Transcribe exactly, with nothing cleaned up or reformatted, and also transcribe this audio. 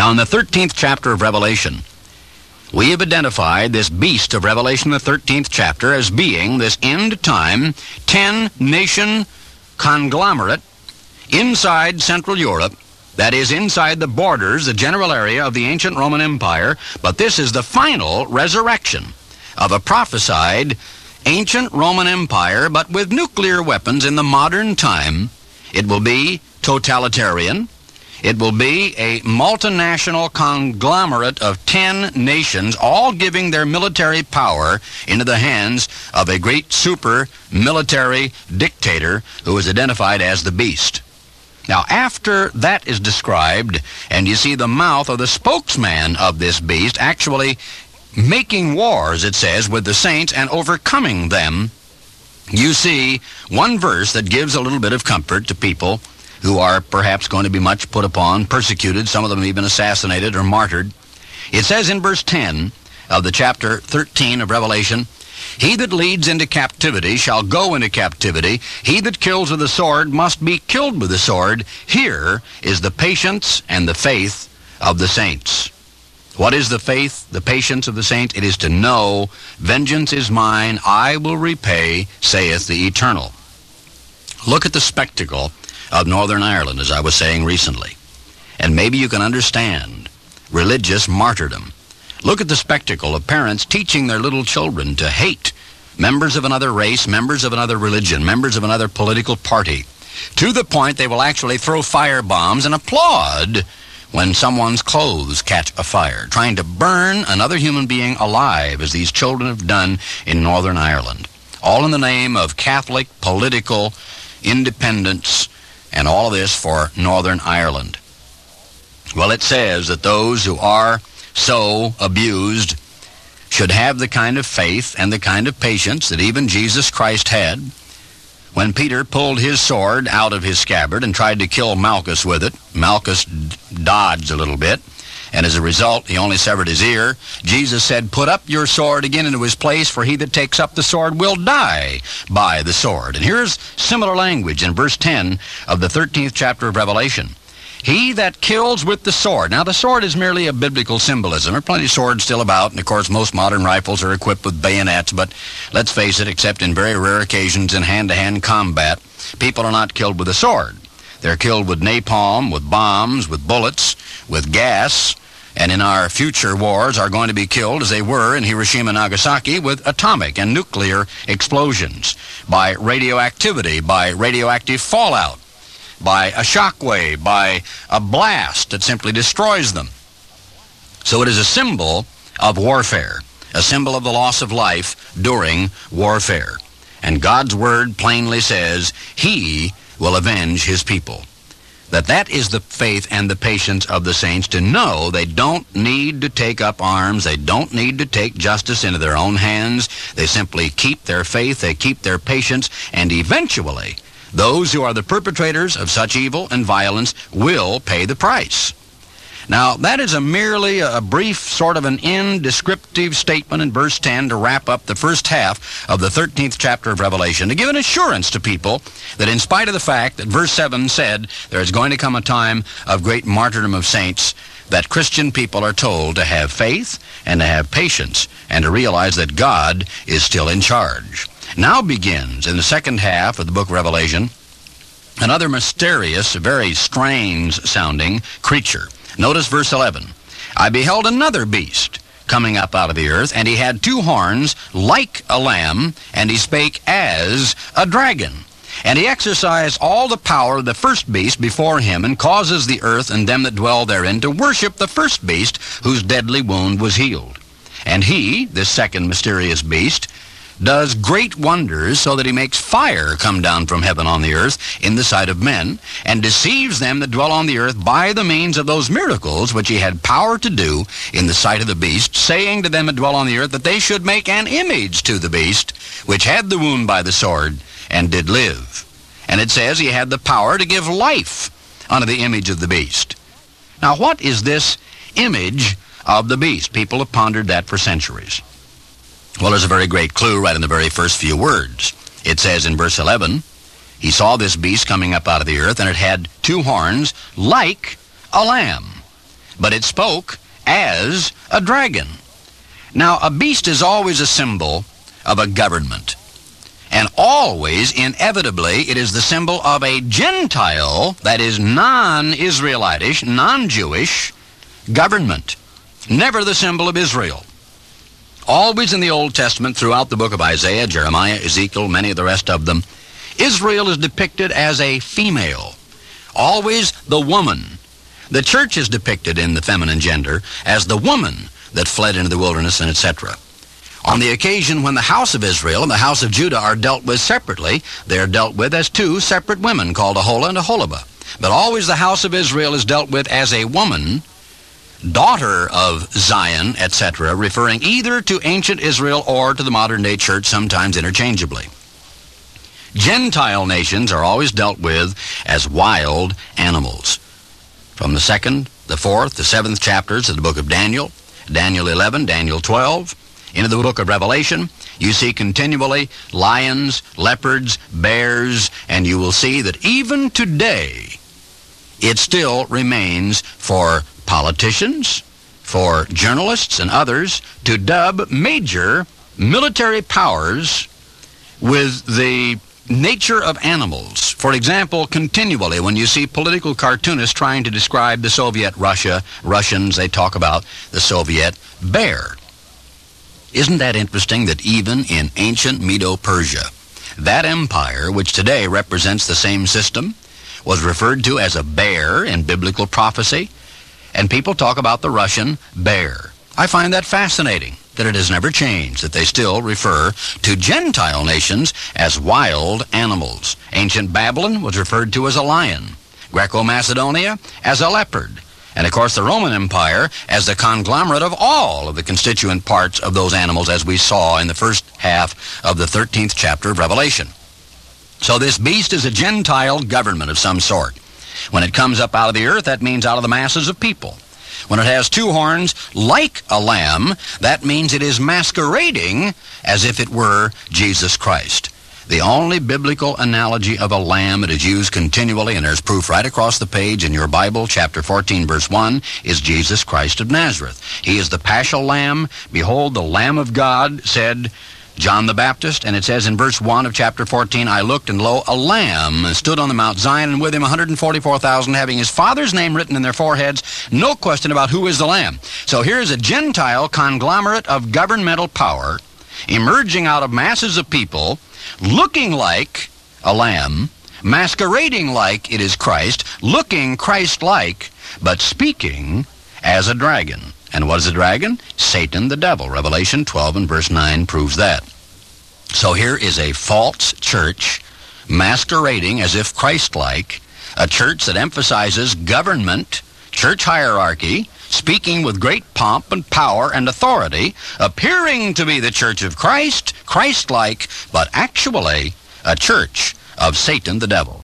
Now, in the thirteenth chapter of Revelation, we have identified this beast of Revelation, the thirteenth chapter, as being this end-time, ten-nation conglomerate inside Central Europe, that is, inside the borders, the general area of the ancient Roman Empire. But this is the final resurrection of a prophesied ancient Roman Empire, but with nuclear weapons in the modern time. It will be totalitarian. It will be a multinational conglomerate of ten nations, all giving their military power into the hands of a great super military dictator who is identified as the Beast. Now, after that is described, and you see the mouth of the spokesman of this beast actually making wars, it says, with the saints and overcoming them, you see one verse that gives a little bit of comfort to people who are perhaps going to be much put upon, persecuted, some of them even assassinated or martyred. It says in verse ten of the chapter thirteen of Revelation, "He that leads into captivity shall go into captivity. He that kills with the sword must be killed with the sword. Here is the patience and the faith of the saints." What is the faith, the patience of the saints? It is to know, vengeance is mine, I will repay, saith the Eternal. Look at the spectacle of Northern Ireland, as I was saying recently, and maybe you can understand religious martyrdom. Look at the spectacle of parents teaching their little children to hate members of another race, members of another religion, members of another political party, to the point they will actually throw fire bombs and applaud when someone's clothes catch a fire, trying to burn another human being alive, as these children have done in Northern Ireland, all in the name of Catholic political independence, and all of this for Northern Ireland. Well, it says that those who are so abused should have the kind of faith and the kind of patience that even Jesus Christ had. When Peter pulled his sword out of his scabbard and tried to kill Malchus with it, Malchus d- dodged a little bit, and as a result, he only severed his ear. Jesus said, "Put up your sword again into his place, for he that takes up the sword will die by the sword." And here's similar language in verse ten of the thirteenth chapter of Revelation. "He that kills with the sword." Now, the sword is merely a biblical symbolism. There are plenty of swords still about, and of course, most modern rifles are equipped with bayonets, but let's face it, except in very rare occasions in hand-to-hand combat, people are not killed with a sword. They're killed with napalm, with bombs, with bullets, with gas, and in our future wars are going to be killed, as they were in Hiroshima and Nagasaki, with atomic and nuclear explosions, by radioactivity, by radioactive fallout, by a shock wave, by a blast that simply destroys them. So it is a symbol of warfare, a symbol of the loss of life during warfare. And God's word plainly says he will avenge his people. That that is the faith and the patience of the saints, to know they don't need to take up arms, they don't need to take justice into their own hands. They simply keep their faith, they keep their patience, and eventually those who are the perpetrators of such evil and violence will pay the price. Now, that is a merely a brief sort of an indescriptive statement in verse ten to wrap up the first half of the thirteenth chapter of Revelation, to give an assurance to people that in spite of the fact that verse seven said there is going to come a time of great martyrdom of saints, that Christian people are told to have faith and to have patience and to realize that God is still in charge. Now begins, in the second half of the book of Revelation, another mysterious, very strange-sounding creature. Notice verse eleven. "I beheld another beast coming up out of the earth, and he had two horns like a lamb, and he spake as a dragon. And he exercised all the power of the first beast before him, and causes the earth and them that dwell therein to worship the first beast, whose deadly wound was healed. And he," this second mysterious beast, "does great wonders, so that he makes fire come down from heaven on the earth in the sight of men, and deceives them that dwell on the earth by the means of those miracles which he had power to do in the sight of the beast, saying to them that dwell on the earth that they should make an image to the beast, which had the wound by the sword, and did live." And it says he had the power to give life unto the image of the beast. Now, what is this image of the beast? People have pondered that for centuries. Well, there's a very great clue right in the very first few words. It says in verse eleven, "He saw this beast coming up out of the earth, and it had two horns like a lamb." but it spoke as a dragon. Now, a beast is always a symbol of a government. And always, inevitably, it is the symbol of a Gentile, that is non-Israelitish, non-Jewish government. Never the symbol of Israel. Always in the Old Testament, throughout the book of Isaiah, Jeremiah, Ezekiel, many of the rest of them, Israel is depicted as a female. Always the woman. The church is depicted in the feminine gender as the woman that fled into the wilderness and et cetera. On the occasion when the house of Israel and the house of Judah are dealt with separately, they are dealt with as two separate women called Aholah and Aholibah. But always the house of Israel is dealt with as a woman, daughter of Zion, et cetera, referring either to ancient Israel or to the modern-day church, sometimes interchangeably. Gentile nations are always dealt with as wild animals. From the second, the fourth, the seventh chapters of the book of Daniel, Daniel eleven, Daniel twelve, into the book of Revelation, you see continually lions, leopards, bears, and you will see that even today it still remains for politicians, for journalists and others to dub major military powers with the nature of animals. For example, continually when you see political cartoonists trying to describe the Soviet Russia, Russians, they talk about the Soviet bear. Isn't that interesting that even in ancient Medo-Persia, that empire, which today represents the same system, was referred to as a bear in biblical prophecy, and people talk about the Russian bear. I find that fascinating, that it has never changed, that they still refer to Gentile nations as wild animals. Ancient Babylon was referred to as a lion, Greco-Macedonia as a leopard, and of course the Roman Empire as the conglomerate of all of the constituent parts of those animals, as we saw in the first half of the thirteenth chapter of Revelation. So this beast is a Gentile government of some sort. When it comes up out of the earth, that means out of the masses of people. When it has two horns like a lamb, that means it is masquerading as if it were Jesus Christ. The only biblical analogy of a lamb that is used continually, and there's proof right across the page in your Bible, chapter fourteen, verse one, is Jesus Christ of Nazareth. He is the paschal lamb. Behold, the Lamb of God, said John the Baptist, and it says in verse one of chapter fourteen, I looked, and lo, a lamb stood on the Mount Zion, and with him one hundred forty-four thousand, having his Father's name written in their foreheads. No question about who is the lamb. So here's a Gentile conglomerate of governmental power emerging out of masses of people, looking like a lamb, masquerading like it is Christ, looking Christ-like, but speaking as a dragon. And what is a dragon? Satan the devil. Revelation twelve and verse nine proves that. So here is a false church masquerading as if Christ-like, a church that emphasizes government, church hierarchy, speaking with great pomp and power and authority, appearing to be the church of Christ, Christ-like, but actually a church of Satan the devil.